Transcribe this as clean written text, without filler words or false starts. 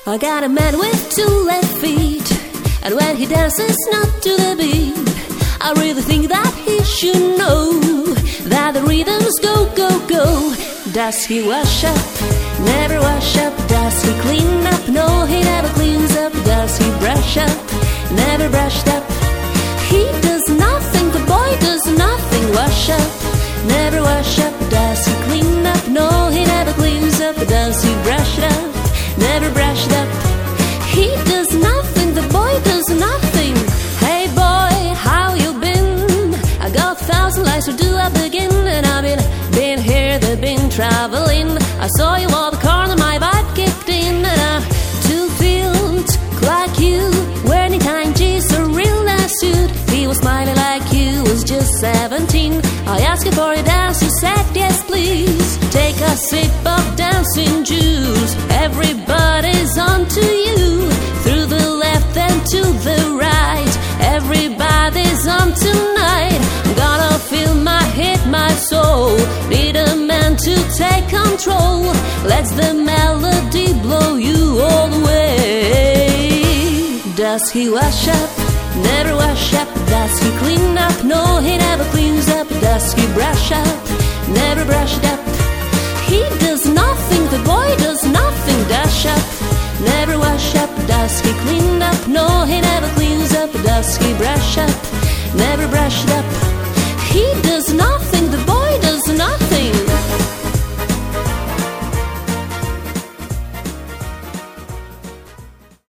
I got a man with two left feet, and when he dances not to the beat, I really think that he should know that the rhythms go, go, go. Does he wash up? Never wash up. Does he clean up? No, he never cleans up. Does he brush up? Never brushed up. He does nothing, the boy does nothing. Wash up, never wash up. Does he clean up? No, he never cleans up. Does he brush it up? Never brushed up. He does nothing, the boy does nothing. Hey boy, how you been? I got 1,000 lives, where do I begin? And I've been here, they've been traveling. I saw you on the corner, my vibe kicked in, and I too felt like you, wearing tiny jeans, a real nice suit. He was smiling like you was just 17. I asked you for a dance, you said yes please. Take a sip of dancing juice. Everybody's on to you, through the left and to the right. Everybody's on tonight. I'm gonna feel my head, my soul. Need a man to take control. Let the melody blow you all the way. Does he wash up? Never wash up. Does he clean up? No, he never cleans up. Does he brush up? Never brushed up. He does nothing, the boy does nothing. Dash up, never wash up. Does he clean up? No, he never cleans up. Does he brush up? Never brushed up. He does nothing,